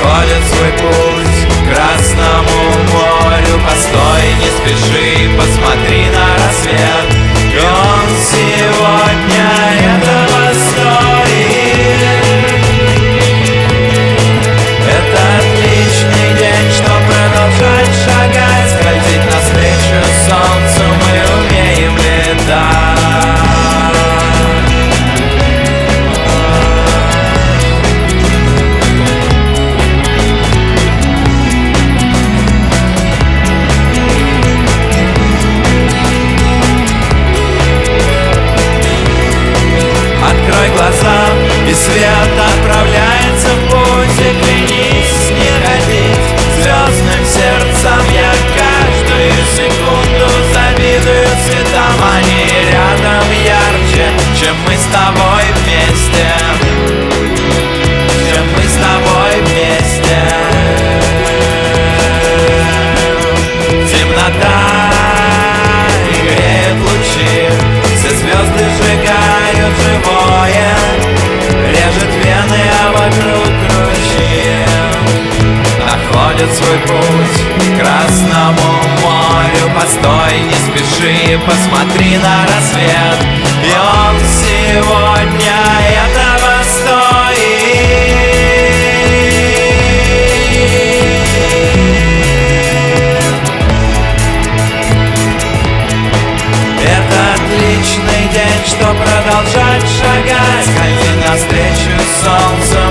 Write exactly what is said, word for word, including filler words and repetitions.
находит свой путь к Красному морю. Постой, не спеши, посмотри на рассвет, и он сегодня этого стоит. Это отличный день, что продолжать шагать, скользить навстречу солнцу мы умеем летать. Открой глаза, и свет отправляется в путь. И клянись не ходить звездным сердцам. Я каждую секунду завидую цветам. Они рядом ярче, чем мы с тобой вместе, чем мы с тобой вместе. Темнота и греет лучи, все звезды сжигают живое, режет вены, а вокруг ручьи находит свой путь к Красному морю. Постой, не спеши, посмотри на рассвет, и он сегодня этого стоит. Это отличный день, что продолжать шагать, скользить навстречу солнцу